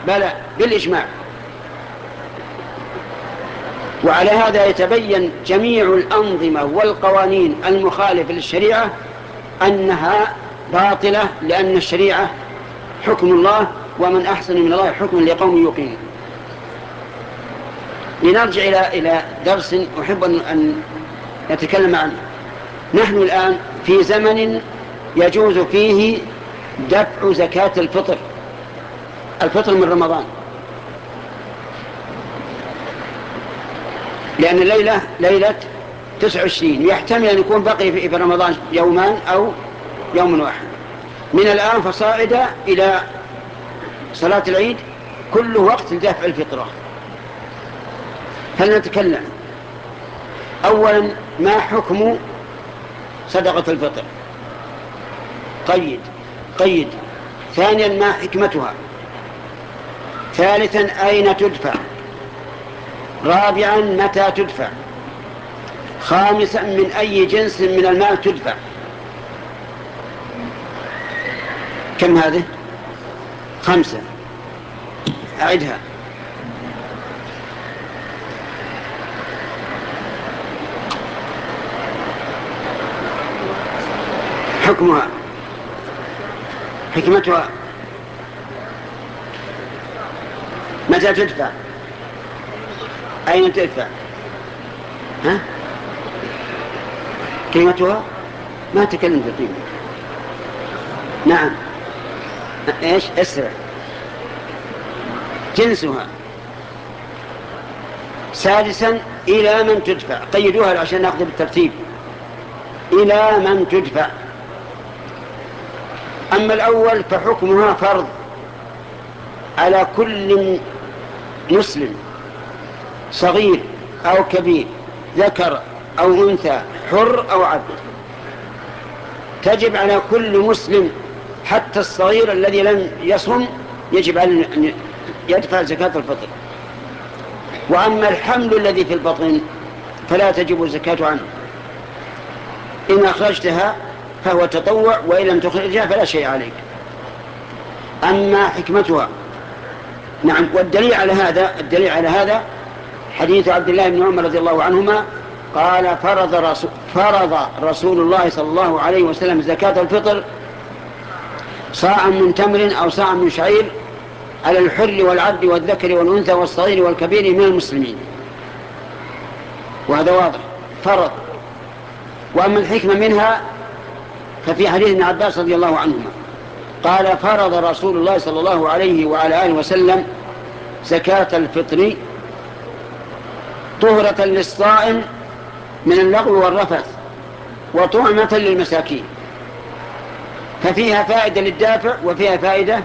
بلى بالإجماع. وعلى هذا يتبين جميع الأنظمة والقوانين المخالفة للشريعة أنها باطلة، لأن الشريعة حكم الله، ومن أحسن من الله حكم لقوم يوقنون. لنرجع إلى درس أحب أن نتكلم عنه. نحن الآن في زمن يجوز فيه دفع زكاة الفطر من رمضان، لأن الليلة ليلة 29، يحتمل أن يكون بقي في رمضان يومان أو يوم واحد. من الآن فصاعدا إلى صلاة العيد كل وقت لدفع الفطرة. هل نتكلم أولا ما حكم صدقة الفطر؟ قيد. ثانيا ما حكمتها؟ ثالثا أين تدفع؟ رابعا متى تدفع؟ خامسا من أي جنس من المال تدفع؟ كم هذه؟ 5. أعدها. حكمها، حكمتها، متى تدفع؟ أين تدفع؟ ها؟ قيمتها؟ ما تكلم في قيمة. نعم. ايش؟ اسرع. جنسها. سادسا إلى من تدفع؟ قيدوها عشان نأخذ بالترتيب. إلى من تدفع؟ أما الأول فحكمها فرض على كل مسلم صغير أو كبير، ذكر أو أنثى، حر أو عبد. تجب على كل مسلم حتى الصغير الذي لم يصم يجب عليه أن يدفع زكاة الفطر. وأما الحمل الذي في البطن فلا تجب الزكاة عنه، إن أخرجتها فهو تطوع، وإن لم تخرجها فلا شيء عليك. أما حكمتها، نعم. والدليل على هذا حديث عبد الله بن عمر رضي الله عنهما قال فرض رسول الله صلى الله عليه وسلم زكاة الفطر صاعا من تمر أو صاعا من شعير على الحر والعبد والذكر والأنثى والصغير والكبير من المسلمين. وهذا واضح، فرض. وأما الحكمة منها ففي حديث ابن عباس رضي الله عنهما قال فرض رسول الله صلى الله عليه وعلى آله وسلم زكاة الفطر طهرة للصائم من اللغو والرفث وطعمة للمساكين. ففيها فائدة للدافع وفيها فائدة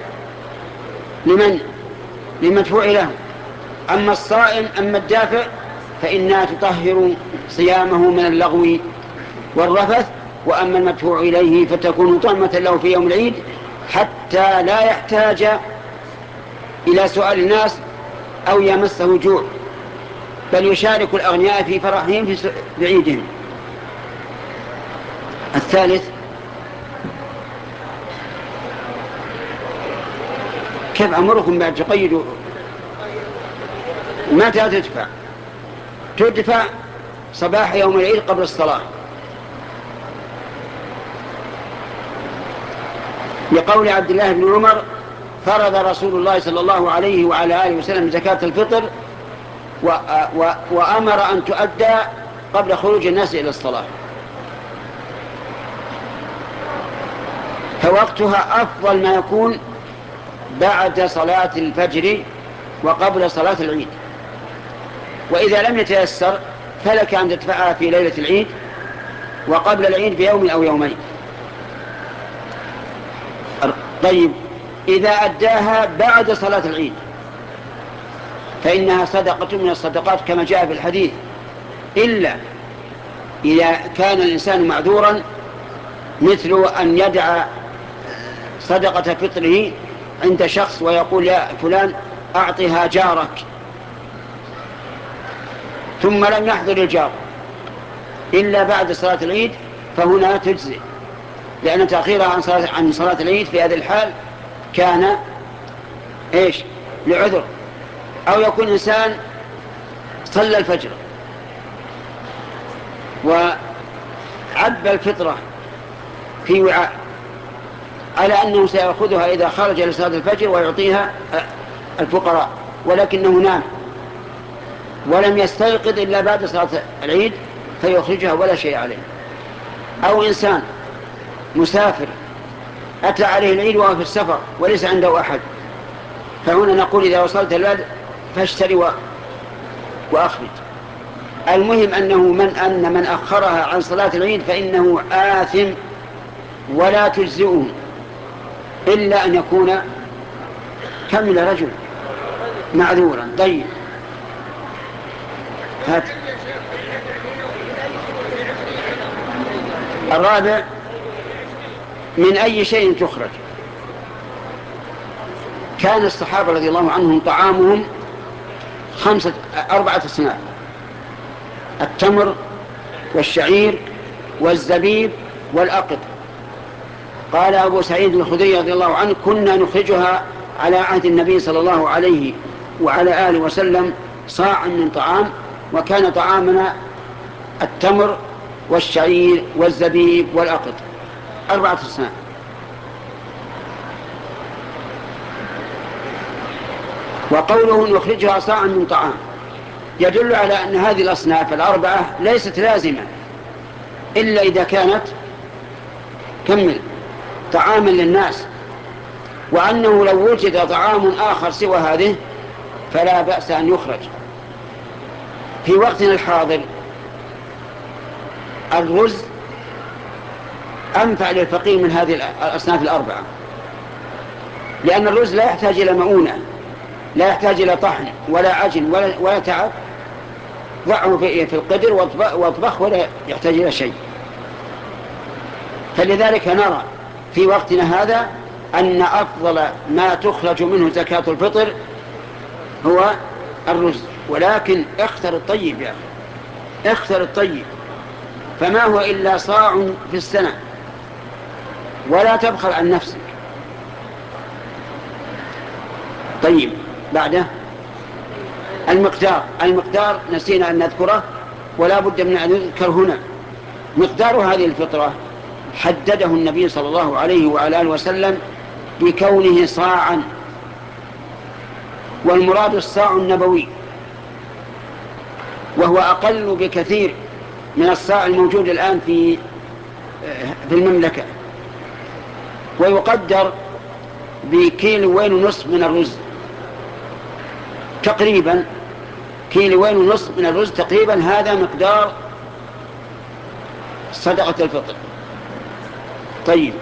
لمدفوع له. أما الصائم، أما الدافع فإنها تطهر صيامه من اللغو والرفث. وأما المدفوع إليه فتكون طعمة له في يوم العيد حتى لا يحتاج إلى سؤال الناس أو يمسه جوع، بل يشارك الأغنياء في فرحهم بعيدهم. الثالث كيف أمركم بعد تقيدوا؟ متى تدفع صباح يوم العيد قبل الصلاة، لقول عبد الله بن عمر فرض رسول الله صلى الله عليه وعلى آله وسلم زكاة الفطر وأمر أن تؤدى قبل خروج الناس إلى الصلاة. فوقتها أفضل ما يكون بعد صلاة الفجر وقبل صلاة العيد. وإذا لم يتيسر فلك أن تدفعها في ليلة العيد وقبل العيد بيوم أو يومين. طيب، إذا أداها بعد صلاة العيد فإنها صدقة من الصدقات كما جاء في الحديث، إلا إذا كان الإنسان معذورا، مثل أن يدع صدقة فطره عند شخص ويقول يا فلان أعطها جارك، ثم لم يحضر الجار إلا بعد صلاة العيد، فهنا تجزئ، لأن تأخيرها عن صلاة العيد في هذه الحال كان لعذر، أو يكون إنسان صلى الفجر وعبى الفطرة في وعاء على أنه سيأخذها إذا خرج لصلاة الفجر ويعطيها الفقراء، ولكنه نام ولم يستيقظ إلا بعد صلاة العيد فيخرجها ولا شيء عليه. أو إنسان مسافر أتى عليه العيد وهو في السفر وليس عنده أحد، فهنا نقول إذا وصلت البلد فاشتري وأخرج. المهم أنه من أخرها عن صلاة العيد فإنه آثم ولا تجزئه إلا أن يكون كمل رجل معذورا. طيب هات الرابع: من أي شيء تخرج؟ كان الصحابة رضي الله عنهم طعامهم 4 أصناف: التمر والشعير والزبيب والأقط. قال أبو سعيد الخدري رضي الله عنه: كنا نخرجها على عهد النبي صلى الله عليه وعلى آله وسلم صاعا من طعام، وكان طعامنا التمر والشعير والزبيب والأقط، 4 أصناف. وقوله نخرجها صاعا من طعام يدل على أن هذه الأصناف 4 ليست لازمة إلا إذا كانت كمل طعاما للناس، وأنه لو وجد طعام آخر سوى هذه فلا بأس أن يخرج. في وقتنا الحاضر الرز أنفع للفقير من هذه الأصناف 4، لأن الرز لا يحتاج إلى مؤونة، لا يحتاج إلى طحن ولا عجن ولا تعب، ضعه في القدر واطبخ ولا يحتاج إلى شيء. فلذلك نرى في وقتنا هذا أن أفضل ما تخرج منه زكاة الفطر هو الرز، ولكن اختر الطيب يا أخي، اختر الطيب، فما هو إلا صاع في السنة، ولا تبخل عن نفسك. طيب بعده المقدار نسينا أن نذكره ولا بد من أن نذكر هنا. مقدار هذه الفطرة حدده النبي صلى الله عليه وعلى آله وسلم بكونه صاعا، والمراد الصاع النبوي، وهو أقل بكثير من الصاع الموجود الآن في المملكة، ويقدر بكيلوين ونصف من الرز تقريبا، كيلوين ونصف من الرز تقريبا، هذا مقدار صدقة الفطر. طيب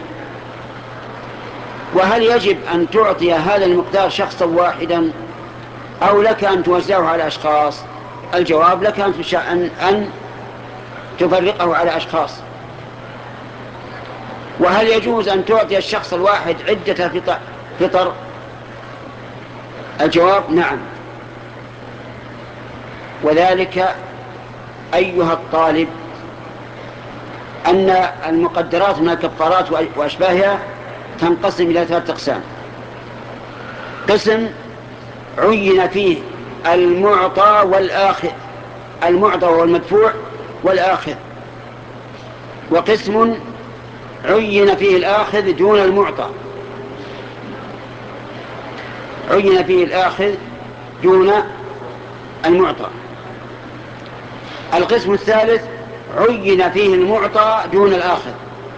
وهل يجب أن تعطي هذا المقدار شخصا واحدا أو لك أن توزعه على أشخاص؟ الجواب: لك أن تفرقه على أشخاص. وهل يجوز أن تعطي الشخص الواحد عدة فطر؟ الجواب: نعم. وذلك أيها الطالب أن المقدرات من الكفارات وأشباهها تنقسم إلى 3 أقسام: قسم عين فيه المعطى والآخذ، المعطى والمدفوع والآخذ، وقسم عين فيه الآخذ دون المعطى، عين فيه الآخذ دون المعطى. القسم الثالث عين فيه المعطى دون الآخذ.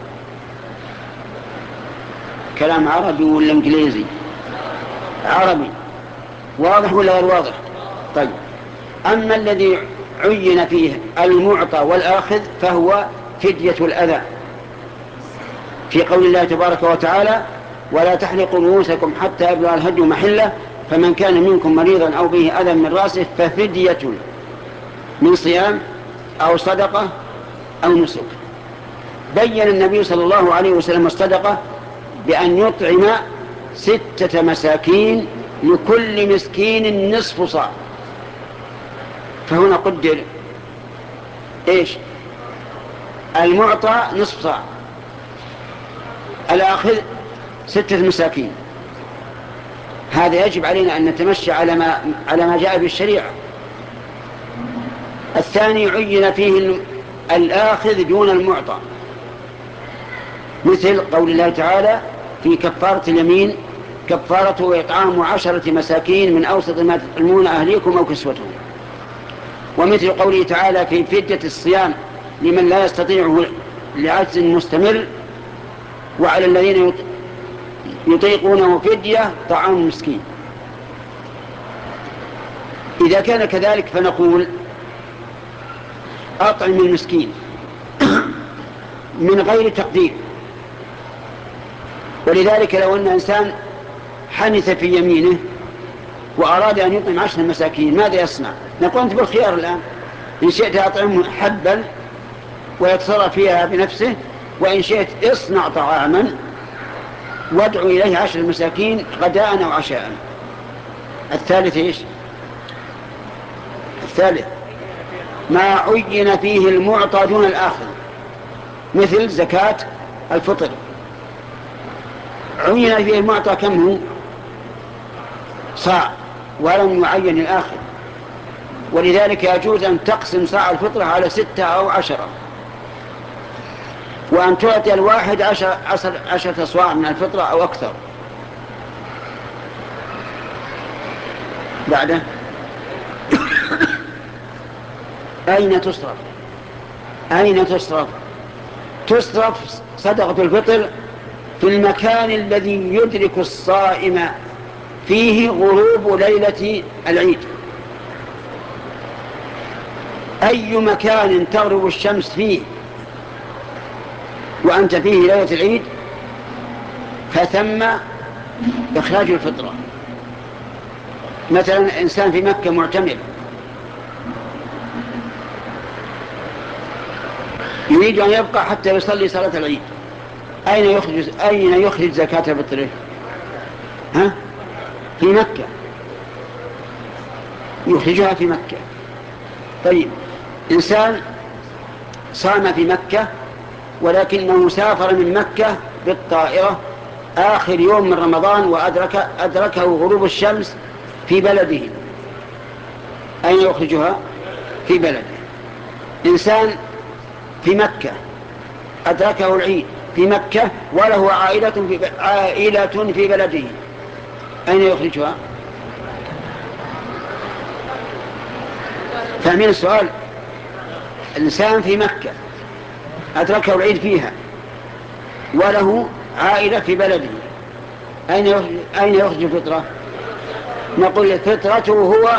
كلام عربي ولا انجليزي؟ عربي. واضح ولا غير واضح؟ طيب أما الذي عين فيه المعطى والآخذ فهو فدية الأذى، في قول الله تبارك وتعالى: ولا تحلقوا رؤوسكم حتى يبلغ الهدي محله فمن كان منكم مريضا أو به أذى من رأسه ففدية من صيام أو صدقة أو نسك. بين النبي صلى الله عليه وسلم الصدقة بأن يطعم 6 مساكين لكل مسكين نصف صاع، فهنا قدر إيش؟ المعطى نصف صاع، الآخذ 6 مساكين، هذا يجب علينا أن نتمشى على ما جاء بالشريعة. الثاني عين فيه الآخذ دون المعطى، مثل قول الله تعالى في كفارة اليمين: كفارته إطعام 10 مساكين من أوسط ما تطعمون أهليكم أو كسوتهم. ومثل قوله تعالى في فدية الصيام لمن لا يستطيعه لعجز مستمر: وعلى الذين يطيقونه فدية طعام مسكين. إذا كان كذلك فنقول أطعم المسكين من غير تقدير. ولذلك لو أن إنسان حنث في يمينه وأراد أن يطعم 10 مساكين ماذا يصنع؟ نقول أنت بالخيار الآن، إن شئت أطعمه حبا ويتصرف فيها بنفسه، وإن شئت اصنع طعاما وادعو إليه 10 مساكين غداء أو عشاء. الثالث إيش؟ الثالث ما عين فيه المعطى دون الآخر، مثل زكاة الفطر، عين فيه المعطى كم هو؟ صاع، ولم يعين الآخر. ولذلك يجوز أن تقسم صاع الفطرة على 6 أو 10، وأن تعطي الواحد 10 صواع من الفطرة أو أكثر. بعده أين تصرف؟ أين تصرف؟ تصرف صدقة الفطر في المكان الذي يدرك الصائم فيه غروب ليلة العيد. أي مكان تغرب الشمس فيه وأنت فيه ليلة العيد فثم إخراج الفطرة. مثلا إنسان في مكة معتمر يريد أن يبقى حتى يصلي صلاة العيد، أين يخرج زكاة فطره؟ في مكة، يخرجها في مكة. طيب، إنسان صام في مكة ولكنه سافر من مكة بالطائرة آخر يوم من رمضان وأدركه غروب الشمس في بلده، أين يخرجها؟ في بلده. إنسان في مكة أدركه العيد في مكة وله عائلة في بلده، أين يخرجها؟ فمن السؤال، إنسان في مكة أدركه العيد فيها وله عائلة في بلده، أين يخرج الفطرة؟ نقول فطرته هو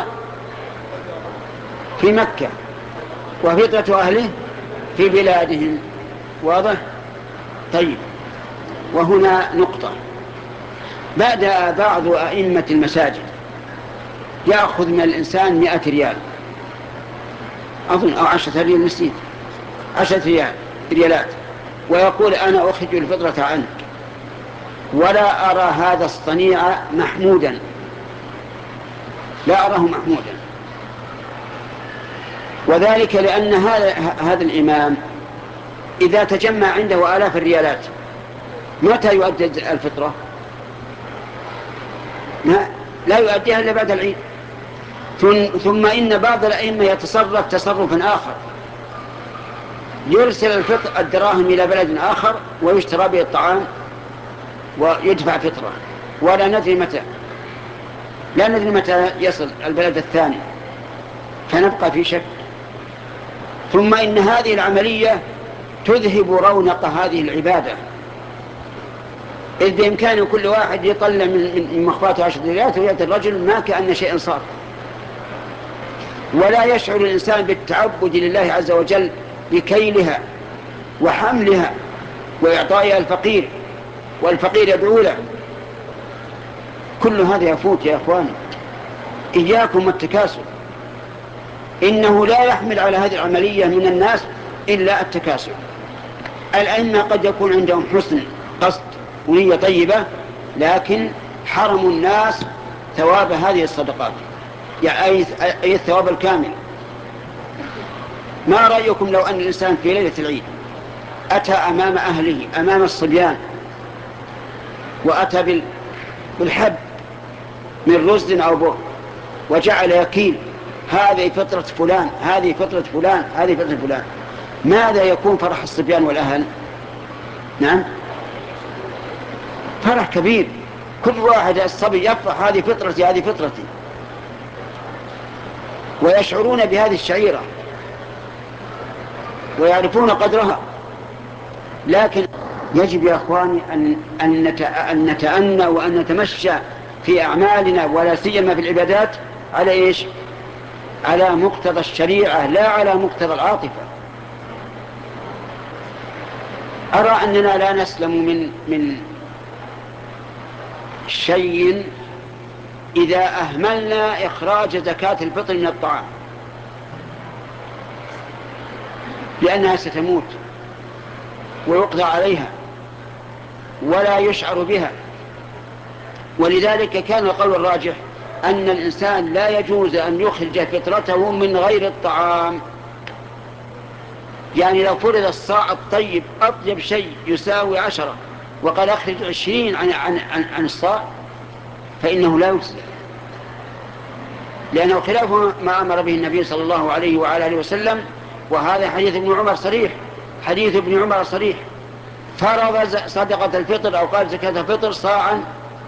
في مكة وفطرة أهله في بلادهم. واضح؟ طيب، وهنا نقطة. بدأ بعض أئمة المساجد يأخذ من الإنسان 100 ريال أظن أو 10 ريال نسيت، 10 ريالات، ويقول أنا أخرج الفطرة عنك. ولا أرى هذا الصنيع محمودا، لا أراه محمودا. وذلك لأن هذا الإمام إذا تجمع عنده آلاف الريالات متى يؤدي الفطرة؟ لا يؤديها إلا بعد العيد. ثم إن بعض الأئمة يتصرف تصرفا آخر، يرسل الدراهم إلى بلد آخر ويشترى به الطعام ويدفع فطرة، ولا ندري متى يصل البلد الثاني، فنبقى في شك. ثم إن هذه العملية تذهب رونق هذه العبادة، إذ بإمكان كل واحد يطلع من مخفاته 10 ريالات ويأتي الرجل ما كأن شيء صار، ولا يشعر الإنسان بالتعبد لله عز وجل بكيلها وحملها وإعطائها الفقير، والفقير يدعو له. كل هذا يفوت يا أخواني. إياكم والتكاسل، إنه لا يحمل على هذه العملية من الناس إلا التكاسل. الأئمة قد يكون عندهم حسن قصد ونية طيبة، لكن حرموا الناس ثواب هذه الصدقات، يعني أي الثواب الكامل. ما رأيكم لو أن الإنسان في ليلة العيد أتى أمام أهله أمام الصبيان وأتى بالحب من رز أو بر وجعل يكيل هذه فطرة فلان، هذه فطرة فلان، هذه فطرة فلان، ماذا يكون فرح الصبيان والأهل؟ نعم، فرح كبير. كل واحد الصبي يفرح هذه فطرتي، هذه فطرتي، ويشعرون بهذه الشعيرة ويعرفون قدرها. لكن يجب يا أخواني أن نتأنى وأن نتمشى في أعمالنا ولا سيما في العبادات على إيش؟ على مقتضى الشريعة لا على مقتضى العاطفة. أرى أننا لا نسلم من شيء إذا أهملنا إخراج زكاة الفطر من الطعام، لأنها ستموت ويقضى عليها ولا يشعر بها. ولذلك كان القول الراجح أن الإنسان لا يجوز أن يخرج فطرته من غير الطعام. يعني لو فرض الصاع الطيب أطيب شيء يساوي 10 وقد أخرج 20 عن الصاع فإنه لا يجزي، لأنه خلاف ما أمر به النبي صلى الله عليه وعلى آله وسلم. وهذا حديث ابن عمر صريح، حديث ابن عمر صريح، فرض صدقة الفطر أو قال زكاة الفطر صاعا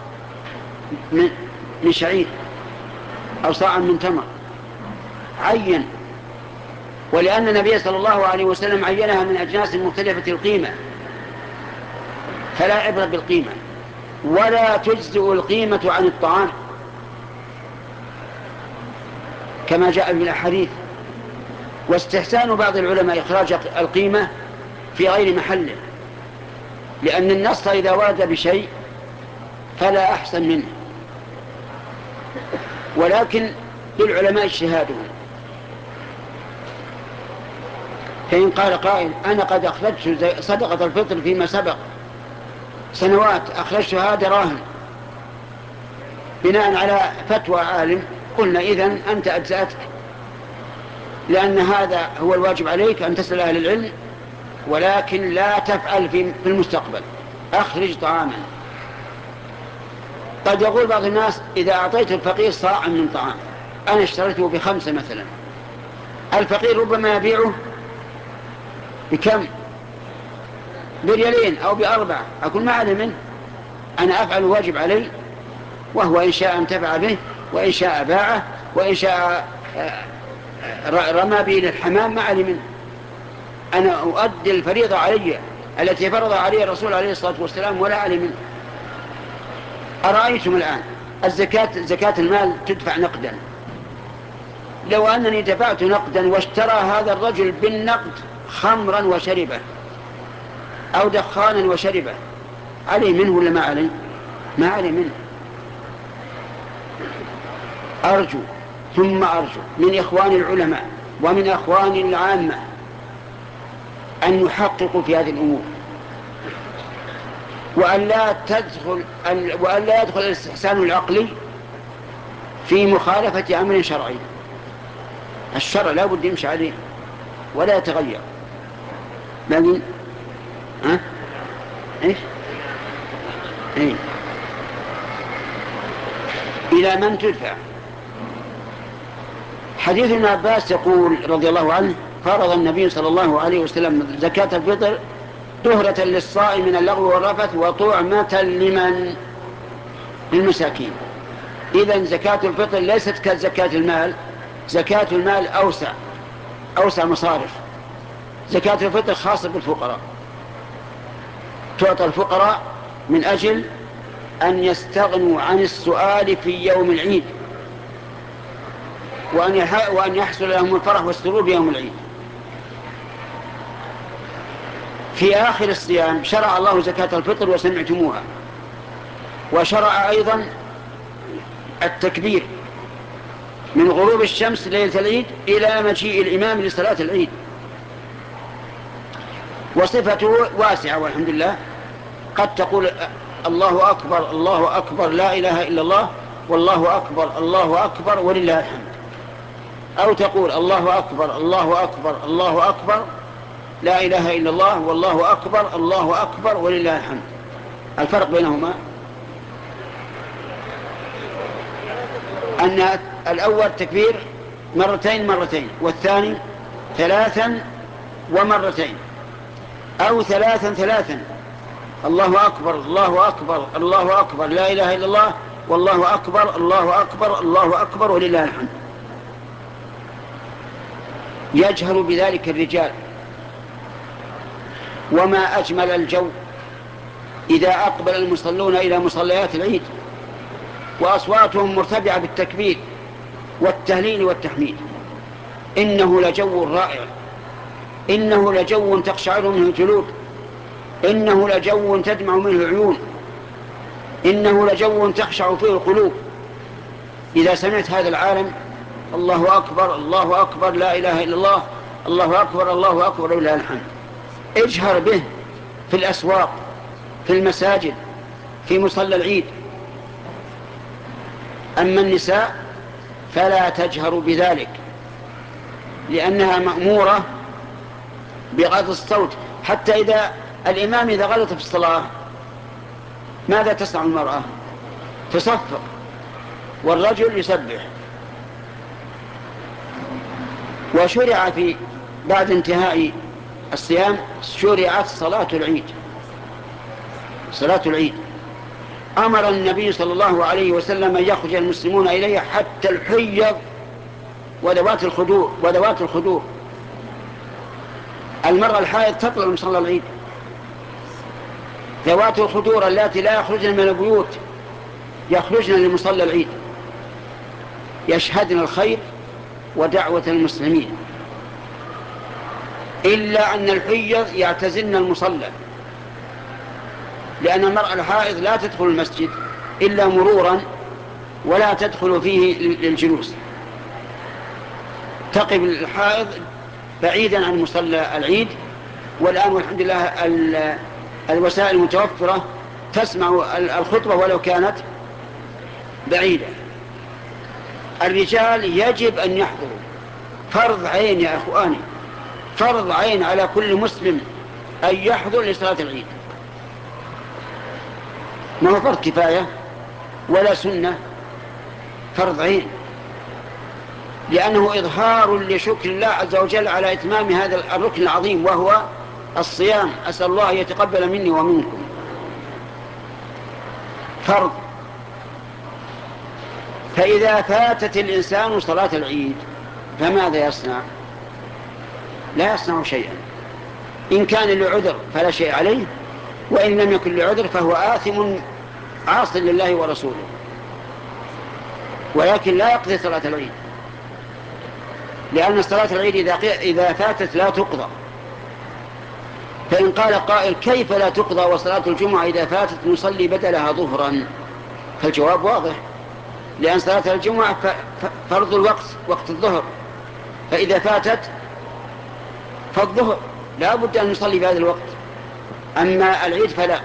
من شعير أو صاعا من تمر، عين. ولأن النبي صلى الله عليه وسلم عينها من أجناس مختلفة القيمة، فلا عبرة بالقيمة، ولا تجزئ القيمة عن الطعام كما جاء في الأحاديث. واستحسان بعض العلماء إخراج القيمة في غير محله، لأن النص إذا ورد بشيء فلا أحسن منه، ولكن للعلماء اجتهادهم. فإن قال قائل أنا قد أخرجت صدقة الفطر فيما سبق سنوات، أخرجتها دراهم بناء على فتوى عالم، قلنا إذن أنت أجزأتك، لأن هذا هو الواجب عليك أن تسأل أهل العلم، ولكن لا تفعل في المستقبل، أخرج طعاما. قد يقول بعض الناس إذا أعطيت الفقير صاعا من طعام، أنا اشتريته ب5 مثلا، الفقير ربما يبيعه بكم؟ ب2 أو ب4، أكون ما علي منه، أنا أفعل الواجب علي، وهو إن شاء انتفع به وإن شاء باعه وإن شاء رمى به للحمام ما علي منه. أنا أؤدي الفريضة علي التي فرض علي الرسول عليه الصلاة والسلام ولا علي منه. أرأيتم الآن زكاة المال تدفع نقدا، لو أنني دفعت نقدا واشترى هذا الرجل بالنقد خمرا وشربه أو دخانا وشربه، علي منه ولا ما علي؟ ما علي منه. أرجو ثم أرجو من إخوان العلماء ومن أخوان العامة أن يحققوا في هذه الأمور، وأن لا يدخل الاستحسان العقلي في مخالفة أمر شرعي. الشرع لا بد يمشي عليه ولا يتغير. لكن إيش؟ إلى من تدفع؟ حديث ابن عباس يقول رضي الله عنه فرض النبي صلى الله عليه وسلم زكاة الفطر طهرة للصائم من اللغو والرفث وطعمة للمساكين. إذن زكاة الفطر ليست كزكاة المال، زكاة المال أوسع مصارف. زكاة الفطر خاصة بالفقراء، تعطى الفقراء من أجل أن يستغنوا عن السؤال في يوم العيد، وأن يحصل لهم الفرح والسرور بيوم العيد. في آخر الصيام شرع الله زكاة الفطر وسمعتموها، وشرع أيضا التكبير من غروب الشمس ليلة العيد إلى مجيء الإمام لصلاة العيد، وصفته واسعة والحمد لله. قد تقول الله أكبر الله أكبر لا إله إلا الله والله أكبر الله أكبر ولله الحمد، أو تقول الله أكبر الله أكبر الله أكبر لا إله إلا الله والله أكبر الله أكبر ولله الحمد. الفرق بينهما أن الأول تكبير مرتين، والثاني 3 ومرتين، أو 3 الله أكبر الله أكبر الله أكبر لا إله إلا الله والله أكبر الله أكبر الله أكبر ولله الحمد. يجهر بذلك الرجال. وما أجمل الجو إذا أقبل المصلون إلى مصليات العيد وأصواتهم مرتفعة بالتكبير والتهليل والتحميد. إنه لجو رائع، إنه لجو تقشعر منه الجلود، إنه لجو تدمع منه العيون، إنه لجو تخشع فيه القلوب. إذا سمعت هذا العالم الله أكبر الله أكبر لا إله إلا الله الله أكبر الله أكبر ولله الحمد، اجهر به في الأسواق، في المساجد، في مصلى العيد. أما النساء فلا تجهر بذلك، لأنها مأمورة بغض الصوت. حتى إذا الإمام إذا غلط في الصلاة ماذا تصنع المرأة؟ تصفق والرجل يسبح. وشرع في بعد انتهاء الصيام شرعت صلاة العيد. صلاة العيد أمر النبي صلى الله عليه وسلم أن يخرج المسلمون إليه حتى الحيض وذوات الخدور. المرأة الحائض تطلع من صلاة العيد. ذوات الخدور اللاتي لا يخرجن من البيوت يخرجن لمصلى العيد، يشهدن الخير ودعوة المسلمين. إلا أن الحيض يعتزلن المصلى، لأن المرأة الحائض لا تدخل المسجد إلا مرورا، ولا تدخل فيه للجلوس. تقف الحائض بعيدا عن مصلى العيد. والآن والحمد لله الوسائل المتوفرة تسمع الخطبة ولو كانت بعيدة. الرجال يجب أن يحضروا، فرض عين يا أخواني، فرض عين على كل مسلم أن يحضر لصلاة العيد. ما هو فرض كفاية ولا سنة، فرض عين، لأنه إظهار لشكر الله عز وجل على إتمام هذا الركن العظيم وهو الصيام. أسأل الله أن يتقبل مني ومنكم. فرض. فإذا فاتت الإنسان صلاة العيد فماذا يصنع؟ لا يصنع شيئا. إن كان لعذر فلا شيء عليه، وإن لم يكن لعذر فهو آثم عاص لله ورسوله، ولكن لا يقضي صلاة العيد، لأن صلاة العيد إذا فاتت لا تقضى. فإن قال قائل كيف لا تقضى وصلاة الجمعة إذا فاتت نصلي بدلها ظهرا؟ فالجواب واضح، لأن صلاة الجمعة فرض الوقت وقت الظهر، فإذا فاتت فالظهر لا بد أن نصلي في هذا الوقت. أما العيد فلا.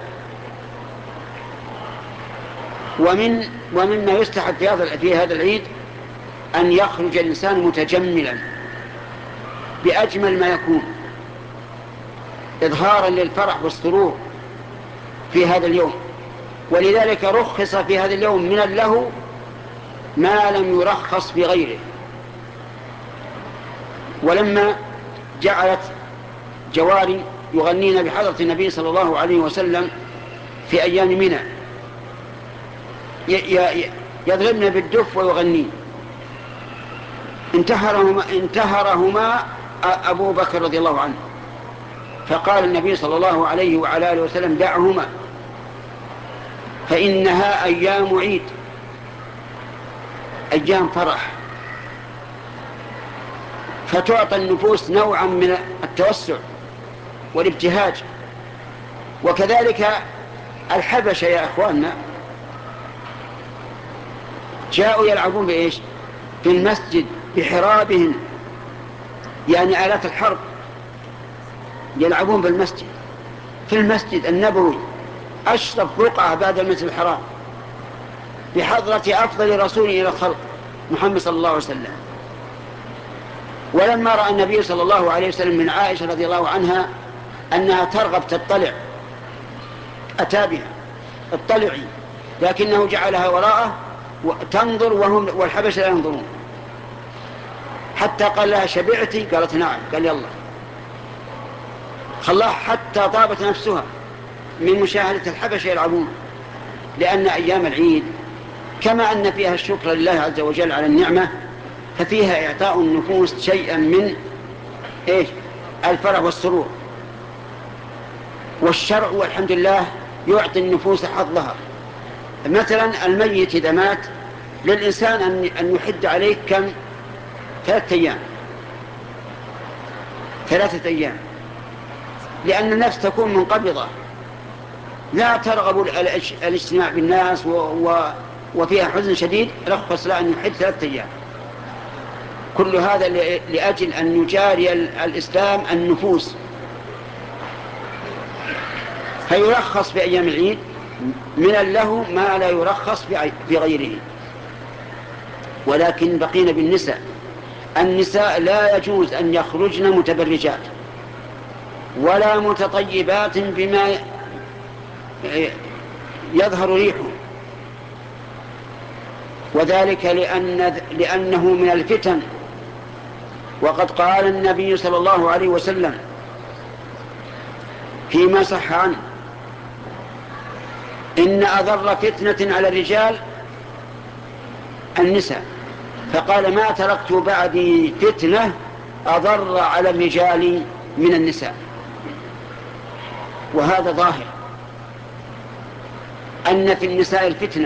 ومما يستحب في هذا العيد أن يخرج الإنسان متجملا بأجمل ما يكون، إظهارا للفرح والسرور في هذا اليوم. ولذلك رخص في هذا اليوم من اللهو ما لم يرخص في غيره. ولما جعلت جواري يغنين بحضرة النبي صلى الله عليه وسلم في أيام منى، يضربن بالدف ويغنين، انتهرهما أبو بكر رضي الله عنه، فقال النبي صلى الله عليه وعلى آله وسلم دعهما فإنها أيام عيد، أيام فرح، فتعطى النفوس نوعا من التوسع والابتهاج. وكذلك الحبشة يا أخواننا جاءوا يلعبون بإيش؟ في المسجد بحرابهم، يعني آلات الحرب، يلعبون بالمسجد، في المسجد النبوي أشرف بقعة بعد المسجد الحرام، بحضرة أفضل رسول إلى الخلق محمد صلى الله عليه وسلم. ولما رأى النبي صلى الله عليه وسلم من عائشة رضي الله عنها أنها ترغب تطلع أتى بها اطلعي، لكنه جعلها وراءه تنظر والحبشة لا ينظرون، حتى قال لها شبعتي؟ قالت نعم. قال يلا، خلاها حتى طابت نفسها من مشاهدة الحبشة يلعبون. لأن أيام العيد كما أن فيها الشكر لله عز وجل على النعمة، ففيها إعطاء النفوس شيئا من الفرح والسرور. والشرع والحمد لله يعطي النفوس حظها. مثلا الميت إذا مات للإنسان أن يحد عليه كم؟ 3 أيام، 3 أيام، لأن النفس تكون منقبضة لا ترغب الاجتماع بالناس وفيها حزن شديد، رخص له أن يحد 3 أيام. كل هذا لأجل أن يجاري الإسلام النفوس، فيرخص في أيام العيد من اللهو ما لا يرخص في غيره. ولكن بقينا بالنساء. النساء لا يجوز أن يخرجن متبرجات ولا متطيبات بما يظهر ريحه، وذلك لأنه من الفتن. وقد قال النبي صلى الله عليه وسلم فيما صح عنه: إن أضر فتنة على الرجال النساء، فقال: ما تركت بعدي فتنة أضر على الرجال من النساء. وهذا ظاهر أن في النساء الفتنة،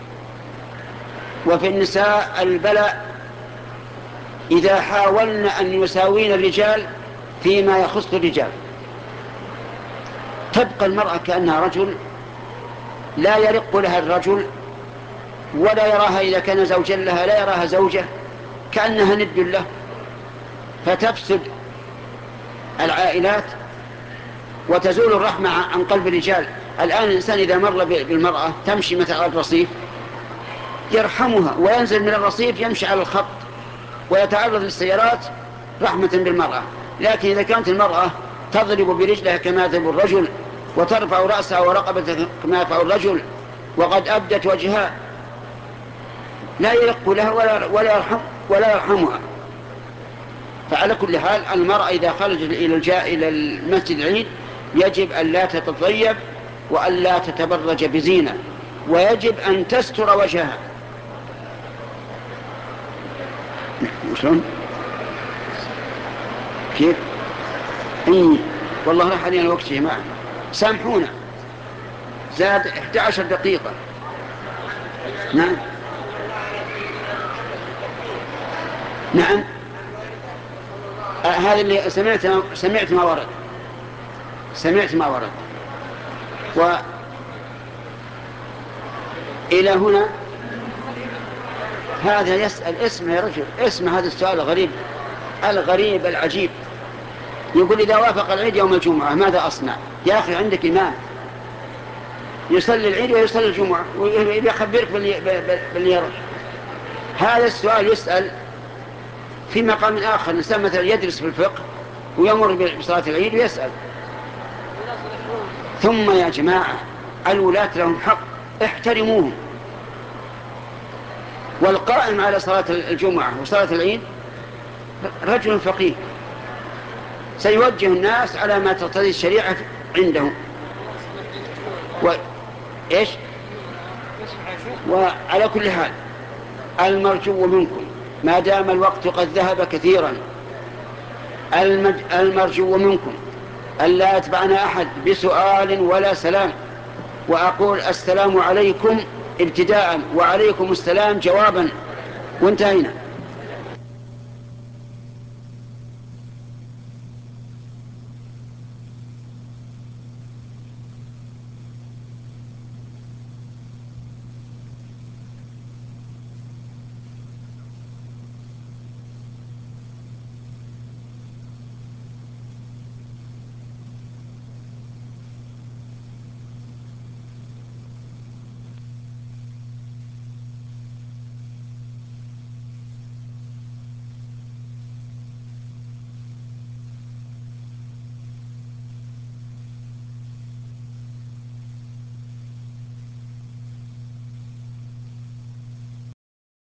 وفي النساء البلاء إذا حاولن أن يساوين الرجال فيما يخص الرجال. تبقى المرأة كأنها رجل، لا يرق لها الرجل، ولا يراها إذا كان زوجا لها لا يراها زوجة، كأنها ند له، فتفسد العائلات وتزول الرحمة عن قلب الرجال. الآن الإنسان إذا مر بالمرأة تمشي مثل على الرصيف يرحمها، وينزل من الرصيف يمشي على الخط ويتعرض للسيارات رحمة بالمرأة. لكن إذا كانت المرأة تضرب برجلها كما يضرب الرجل، وترفع رأسها ورقبتها كما يرفع الرجل، وقد أبدت وجهها، لا يرق لها ولا يرحمها. فعلى كل حال المرأة إذا خرجت إلى المسجد العيد يجب أن لا تتطيب وأن لا تتبرج بزينة، ويجب أن تستر وجهها. وشلون؟ كيف؟ والله راح علينا الوقت يا جماعة، سامحونا، زاد 11 دقيقة. نعم نعم، هذا اللي سمعت ما ورد وإلى هنا. هذا يسأل اسمه يا رجل، اسمه هذا السؤال الغريب العجيب. يقول: إذا وافق العيد يوم الجمعة ماذا أصنع؟ يا أخي عندك إمام يصلي العيد ويصلي الجمعة ويخبرك باللي يرى. هذا السؤال يسأل في مقام آخر. الإنسان مثلا يدرس في الفقه ويمر بصلاة العيد ويسأل. ثم يا جماعة الولاة لهم حق، احترموهم. والقائم على صلاة الجمعة وصلاة العيد رجل فقيه سيوجه الناس على ما تقتضي الشريعة عنده. وعلى كل حال المرجو منكم ما دام الوقت قد ذهب كثيرا، المرجو منكم ألا يتبعنا أحد بسؤال ولا سلام، وأقول السلام عليكم ابتداء وعليكم السلام جوابا، وانتهينا.